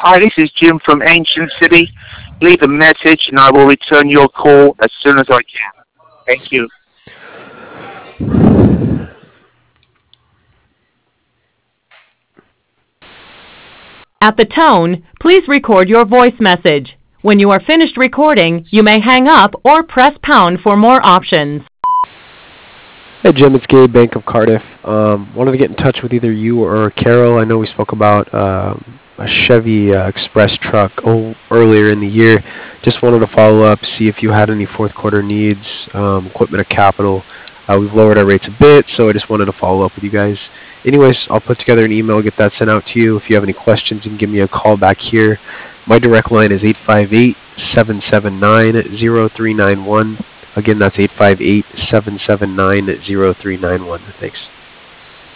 Hi, this is Jim from Ancient City. Leave a message and I will return your call as soon as I can. Thank you. At the tone, please record your voice message. When you are finished recording, you may hang up or press pound for more options. Hey Jim, it's Gabe, Bank of Cardiff. Wanted to get in touch with either you or Carol. I know we spoke about a Chevy Express truck earlier in the year. Just wanted to follow up, see if you had any fourth quarter needs, equipment or capital. We've lowered our rates a bit, so I just wanted to follow up with you guys. Anyways, I'll put together an email, get that sent out to you. If you have any questions, you can give me a call back here. My direct line is 858-779-0391. Again, that's 858-779-0391. Thanks.